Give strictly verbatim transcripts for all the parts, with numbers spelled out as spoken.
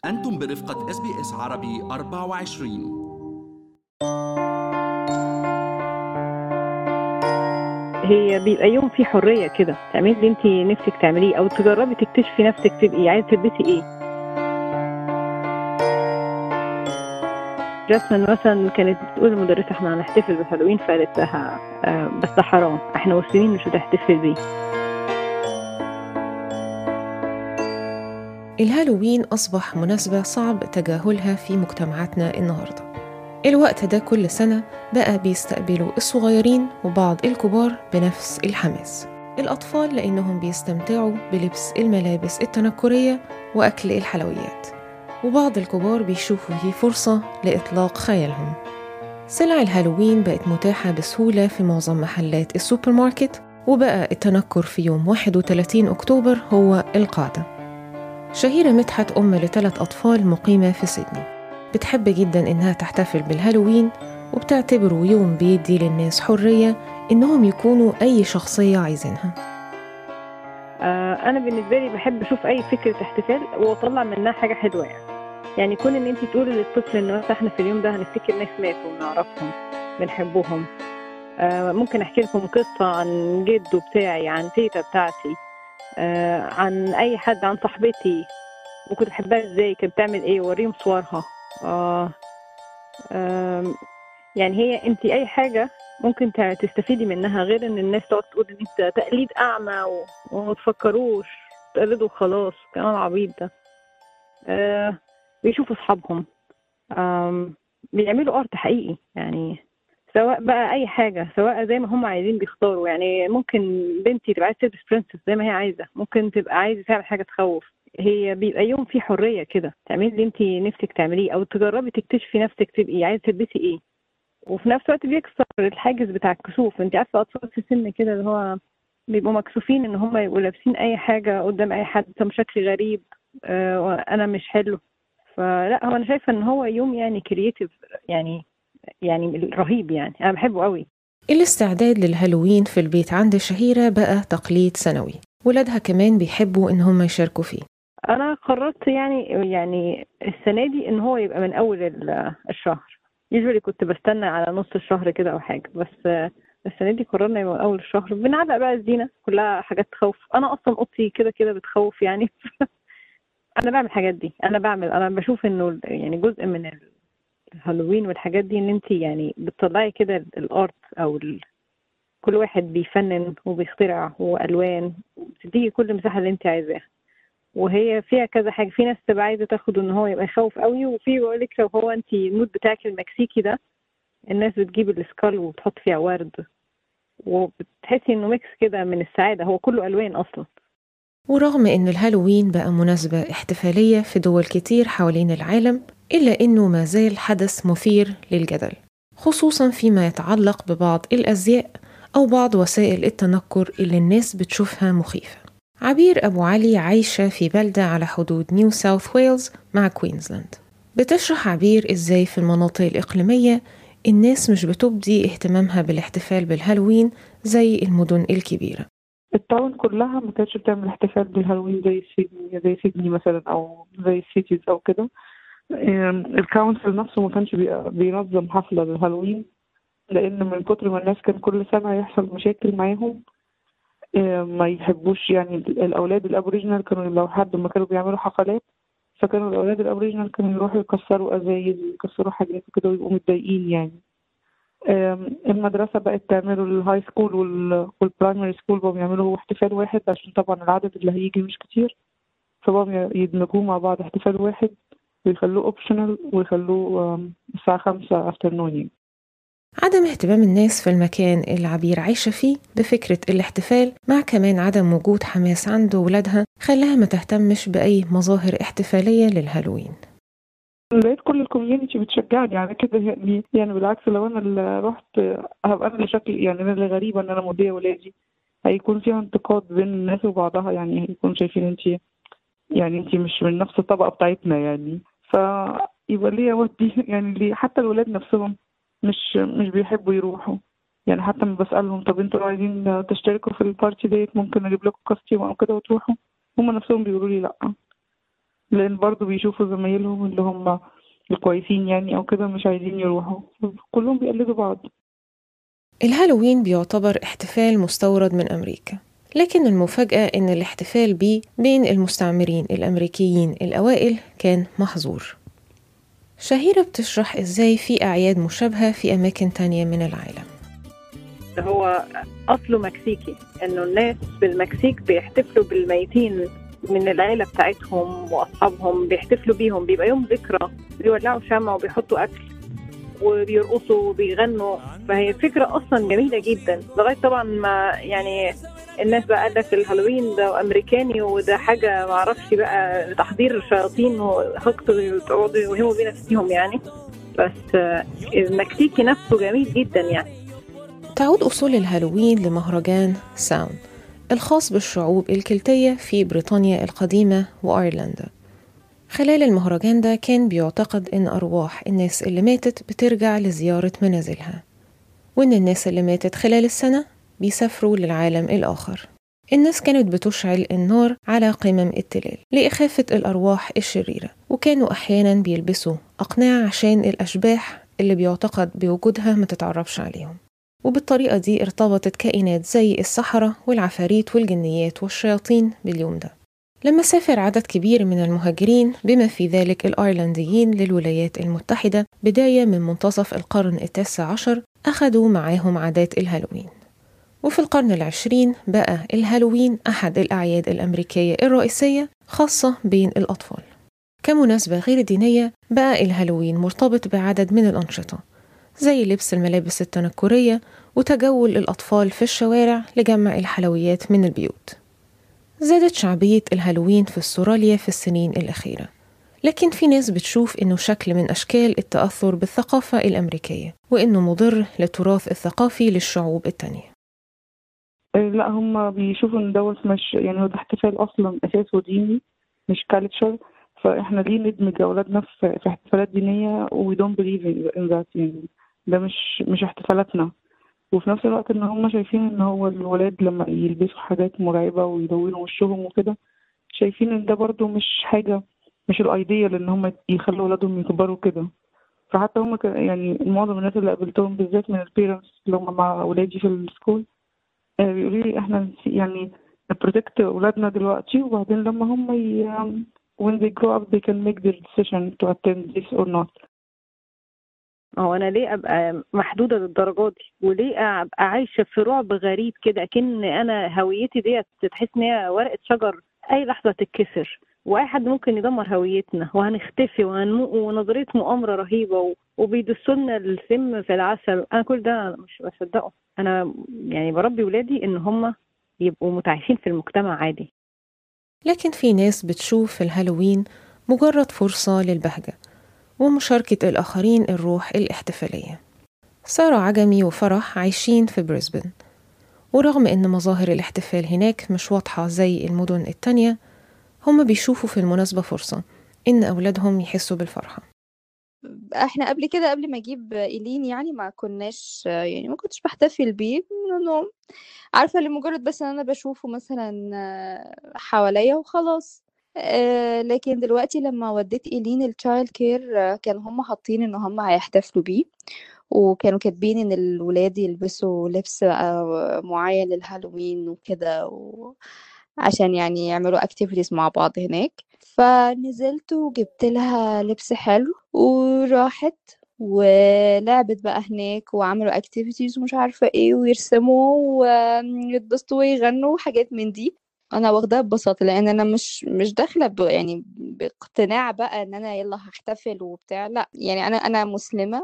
أنتم برفقة إس بي إس عربي أربعة وعشرين. هي بيبقى يوم فيه حرية كده تعملي اللي انت نفسك تعمليه او تجربي تكتشفي نفسك تبقي عايزة تلبسي ايه. جاسمين مثلا كانت بتقول للمدرسة احنا هنحتفل بالهالوين، فقالت لها آه بس ده حرام، احنا مسلمين مش هتحتفل بيه. الهالوين أصبح مناسبة صعب تجاهلها في مجتمعاتنا النهاردة. الوقت ده كل سنة بقى بيستقبلوا الصغيرين وبعض الكبار بنفس الحماس. الأطفال لأنهم بيستمتعوا بلبس الملابس التنكرية وأكل الحلويات، وبعض الكبار بيشوفوا فيه فرصة لإطلاق خيالهم. سلع الهالوين بقت متاحة بسهولة في معظم محلات السوبر ماركت، وبقى التنكر في يوم واحد وثلاثين أكتوبر هو القاعدة. شهيرة مدحت أم لثلاث أطفال مقيمة في سيدني، بتحب جدا إنها تحتفل بالهالوين، وبتعتبره يوم بيدي للناس حرية إنهم يكونوا أي شخصية عايزينها. آه انا بالنسبة لي بحب اشوف اي فكرة احتفال واطلع منها حاجة حلوة، يعني يعني كون ان انت تقولي للطفل ان مثلا احنا في اليوم ده هنفتكر ناس ماتوا ونعرفهم بنحبهم. آه ممكن احكي لكم قصة عن جده بتاعي، عن تيتا بتاعتي، آه عن اي حد، عن صاحبتي وكنت بحبها ازاي، كانت بتعمل ايه، وريهم صورها. آه آه يعني هي انت اي حاجة ممكن تستفيدي منها، غير ان الناس تقعد تقول ان انت تقليد اعمى وما تفكروش تقلدوا خلاص، كلام عبيط ده. آه بيشوفوا اصحابهم، آه بيعملوا ارت حقيقي، يعني سواء بقى اي حاجة، سواء زي ما هم عايزين بيختاروا. يعني ممكن بنتي تبقى عايزة تلبس برنسس زي ما هي عايزة، ممكن تبقى عايزة تعمل حاجة تخوف. هي بيبقى يوم فيه حرية كده تعملي اللي انت نفسك تعمليه او تجربي تكتشفي نفسك تبقي عايزة تلبسي ايه. وفي نفس الوقت بيكسر الحاجز بتاع الكسوف. انت عارفة اطفال في سن كده اللي هو بيبقوا مكسوفين ان هم يبقوا لابسين اي حاجة قدام اي حد، طب شكلي غريب، اه وانا مش حلو. فلا، هو انا شايفة ان هو يوم يعني كرييتيف، يعني يعني رهيب، يعني انا بحبه قوي. الاستعداد للهالوين في البيت عند شهيرة بقى تقليد سنوي، ولادها كمان بيحبوا إن هم يشاركوا فيه. انا قررت يعني يعني السنة دي ان هو يبقى من اول ال- الشهر. يجري كنت بستنى على نص الشهر كده او حاجة، بس السنة دي قررنا يبقى من اول الشهر. بنعلق بقى الزينة كلها حاجات تخوف، انا اصلا اوضتي كده كده بتخوف يعني. انا بعمل الحاجات دي، انا بعمل انا بشوف انه يعني جزء من الهالوين والحاجات دي ان انت يعني بتطلعي كده الارت او ال... كل واحد بيفنن وبيخترع والوان، بتديكي كل مساحه اللي انت عايزاها. وهي فيها كذا حاجه، في ناس تبقى عايزه تاخد ان هو يبقى يخوف قوي، وفي بيقول لك لو هو انت المود بتاعك المكسيكي ده، الناس بتجيب السكال وبتحط فيها ورد، وبتحسي انه ميكس كده من السعاده، هو كله الوان اصلا. ورغم إن الهالوين بقى مناسبة احتفالية في دول كتير حوالين العالم، إلا إنه ما زال حدث مثير للجدل، خصوصاً فيما يتعلق ببعض الأزياء أو بعض وسائل التنكر اللي الناس بتشوفها مخيفة. عبير أبو علي عايشة في بلدة على حدود نيو ساوث ويلز مع كوينزلاند. بتشرح عبير إزاي في المناطق الإقليمية الناس مش بتبدي اهتمامها بالاحتفال بالهالوين زي المدن الكبيرة. التاون كلها ما كانتش بتعمل احتفال بالهالوين زي سيدني زي سيدني مثلا او زي السيتيز او كده. الكونسل نفسه ما كانش بي- بينظم حفلة للهالوين، لان من كتر ما الناس كان كل سنة يحصل مشاكل معاهم. آم، ما يحبوش يعني الاولاد الابوريجينال كانوا لو حد ما كانوا بيعملوا حفلات، فكانوا الاولاد الابوريجينال كانوا يروحوا يكسروا ازايز ويكسروا حاجات وكده ويبقوا متضايقين يعني. آم، المدرسة بقت تعملوا الهاي سكول وال- والبرايمري سكول بقوا يعملوا احتفال واحد، عشان طبعا العدد اللي هيجي مش كتير، فبقوا يدمجوه مع بعض احتفال واحد ويخلوه اوبشنال ويخلوه آم، الساعة خمسة افترنون. عدم اهتمام الناس في المكان اللي عبير عايشة فيه بفكرة الاحتفال، مع كمان عدم وجود حماس عند ولادها، خلاها ما تهتمش بأي مظاهر احتفالية للهالوين. لقيت كل الكوميونتي بتشجعني على كده يعني يعني بالعكس، لو انا اللي رحت هبقى انا اللي شكلي يعني انا اللي غريبة ان انا مودية ولادي، هيكون فيها انتقاد بين الناس وبعضها، يعني هيكون شايفين انت يعني انت مش من نفس الطبقة بتاعتنا يعني، فيبقى ليه اودي يعني ليه. حتى الولاد نفسهم مش مش بيحبوا يروحوا، يعني حتى لما بسألهم طب انتوا لو عايزين تشتركوا في البارتي ديت ممكن اجيب لكم كاستيوم او كده وتروحوا، هم نفسهم بيقولوا لي لا. لأن برضو بيشوفوا زمايلهم اللي هم الكويسين يعني أو كده مش عايزين يروحوا، كلهم بيقلدوا بعض. الهالوين بيعتبر احتفال مستورد من أمريكا، لكن المفاجأة إن الاحتفال بيه بين المستعمرين الأمريكيين الأوائل كان محظور. شهيرة بتشرح إزاي في أعياد مشابهة في أماكن تانية من العالم. هو أصله مكسيكي، إنه الناس بالمكسيك بيحتفلوا بالميتين من العيلة بتاعتهم وأصحابهم، بيحتفلوا بيهم، بيبقى يوم ذكرى، بيولعوا شمع وبيحطوا أكل وبيرقصوا وبيغنوا. فهي فكرة أصلا جميلة جدا، لغاية طبعا ما يعني الناس بقى قال لك الهالوين ده أمريكاني وده حاجة معرفش بقى تحضير شياطين وهكت يقعدوا يوهموا بينا فيهم يعني. بس المكسيكي نفسه جميل جدا يعني. تعود أصول الهالوين لمهرجان ساون الخاص بالشعوب الكلتية في بريطانيا القديمة وأيرلندا. خلال المهرجان ده كان بيعتقد إن أرواح الناس اللي ماتت بترجع لزيارة منازلها، وإن الناس اللي ماتت خلال السنة بيسافروا للعالم الآخر. الناس كانت بتشعل النار على قمم التلال لإخافة الأرواح الشريرة، وكانوا أحياناً بيلبسوا أقنعة عشان الأشباح اللي بيعتقد بوجودها ما تتعرفش عليهم. وبالطريقة دي ارتبطت كائنات زي السحرة والعفاريت والجنيات والشياطين باليوم ده. لما سافر عدد كبير من المهاجرين بما في ذلك الأيرلنديين للولايات المتحدة بداية من منتصف القرن التاسع عشر، أخذوا معاهم عادات الهالوين. وفي القرن العشرين بقى الهالوين أحد الأعياد الأمريكية الرئيسية خاصة بين الأطفال. كمناسبة غير دينية بقى الهالوين مرتبط بعدد من الأنشطة زي لبس الملابس التنكرية وتجول الأطفال في الشوارع لجمع الحلويات من البيوت. زادت شعبية الهالوين في استراليا في السنين الأخيرة، لكن في ناس بتشوف إنه شكل من أشكال التأثر بالثقافة الأمريكية، وإنه مضر للتراث الثقافي للشعوب التانية. لا، هم بيشوفوا ان دوت مش يعني هو ده احتفال اصلا اساسه ديني مش كالتشر، فاحنا ليه ندمج اولادنا في في احتفالات دينيه و we don't believe in that يعني ده مش مش احتفالاتنا. وفي نفس الوقت ان هم شايفين ان هو الولاد لما يلبسوا حاجات مرعبه ويلونوا وشهم وكده شايفين ان ده برضو مش حاجه، مش الايديال ان هم يخلوا اولادهم يكبروا كده. فحتى هم يعني معظم الناس اللي قابلتهم بالذات من البيرنتس اللي هم مع اولادي في السكول بيقولوا لي احنا يعني نبروتكت اولادنا دلوقتي وبعدين لما هم ي... when they grow up they can make their decision to attend this or not. هو انا ليه ابقى محدوده للدرجه دي، وليه ابقى عايشه في رعب غريب كده، كأن انا هويتي ديت تحس ان هي ورقه شجر اي لحظه تتكسر، واي حد ممكن يدمر هويتنا وهنختفي وهنمو، ونظريه مؤامره رهيبه وبيدسوا لنا السم في العسل. انا كل ده مش بصدقه. انا يعني بربي ولادي ان هم يبقوا متعايشين في المجتمع عادي. لكن في ناس بتشوف الهالوين مجرد فرصة للبهجة ومشاركة الآخرين الروح الاحتفالية. سارة عجمي وفرح عايشين في بريسبن، ورغم إن مظاهر الاحتفال هناك مش واضحة زي المدن التانية، هم بيشوفوا في المناسبة فرصة إن أولادهم يحسوا بالفرحة. احنا قبل كده قبل ما اجيب إيلين يعني ما كناش يعني ما كنتش بحتفل بيه، لانه عارفه لمجرد بس ان انا بشوفه مثلا حواليا وخلاص. آه لكن دلوقتي لما وديت إيلين التشايلد كير آه كان هم حاطين ان هم هيحتفلوا بيه، وكانوا كاتبين ان الولاد يلبسوا لبس آه معين للهالوين وكده و... عشان يعني يعملوا اكتيفيتيز مع بعض هناك. فنزلت وجبت لها لبس حلو وراحت ولعبت بقى هناك وعملوا اكتيفيتيز ومش عارفة ايه ويرسموا ويتبسطوا ويغنوا وحاجات من دي. انا واخداها ببساطة لان انا مش مش داخلة ب يعني باقتناع بقى ان انا يلا هحتفل وبتاع، لا يعني انا انا مسلمة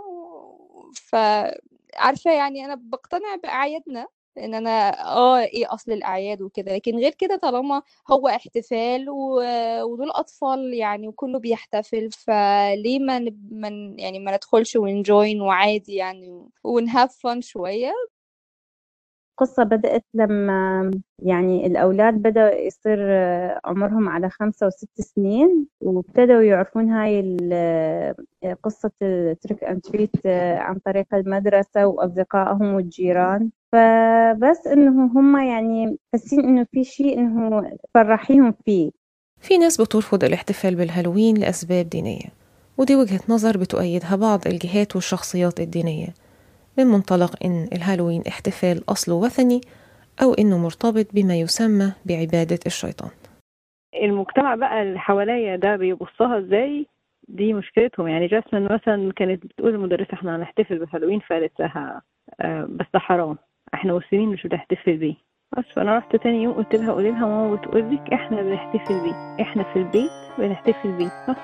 فعارفة يعني انا بقتنع باعيادنا ان انا اه ايه اصل الاعياد وكده، لكن غير كده طالما هو احتفال و... ودول اطفال يعني وكله بيحتفل، فليه ما ن... من يعني ما ندخلش ونجوين وعادي يعني ونهاف فن شويه. القصة بدأت لما يعني الأولاد بدأوا يصير عمرهم على خمسة وست سنين وابتدوا يعرفون هاي قصة تريك أند تريت عن طريق المدرسة وأصدقائهم والجيران. فبس إنه هم يعني حاسين إنه في شيء إنه فرحيهم فيه، في ناس بترفض الاحتفال بالهالوين لأسباب دينية، ودي وجهة نظر بتؤيدها بعض الجهات والشخصيات الدينية من منطلق إن الهالوين احتفال أصله وثني أو إنه مرتبط بما يسمى بعبادة الشيطان. المجتمع بقى اللي حواليا ده بيبصها ازاي، دي مشكلتهم. يعني جاسمين مثلا كانت بتقول المدرسة احنا هنحتفل بالهالوين، فقالت لها آه بس ده حرام، احنا مسلمين مش بنحتفل بيه. بس فانا رحت تاني يوم قلت لها قولي لها ماما بتقول لك احنا بنحتفل بيه، احنا في البيت بنحتفل بيه. بس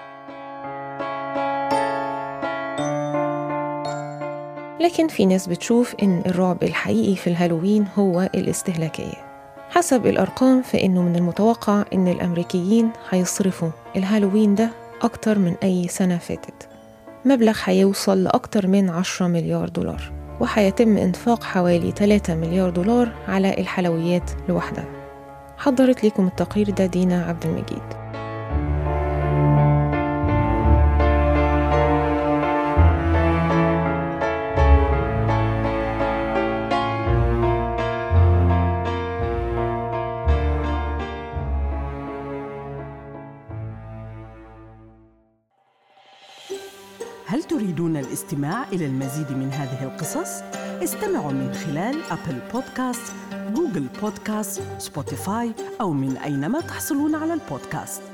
لكن في ناس بتشوف إن الرعب الحقيقي في الهالوين هو الاستهلاكية. حسب الأرقام فإنه من المتوقع إن الأمريكيين هيصرفوا الهالوين ده أكتر من أي سنة فاتت، مبلغ هيوصل لأكتر من عشرة مليار دولار، وهيتم إنفاق حوالي ثلاثة مليار دولار على الحلويات لوحدها. حضرت لكم التقرير ده دينا عبد المجيد. هل تريدون الاستماع إلى المزيد من هذه القصص؟ استمعوا من خلال أبل بودكاست، جوجل بودكاست، سبوتيفاي أو من أينما تحصلون على البودكاست.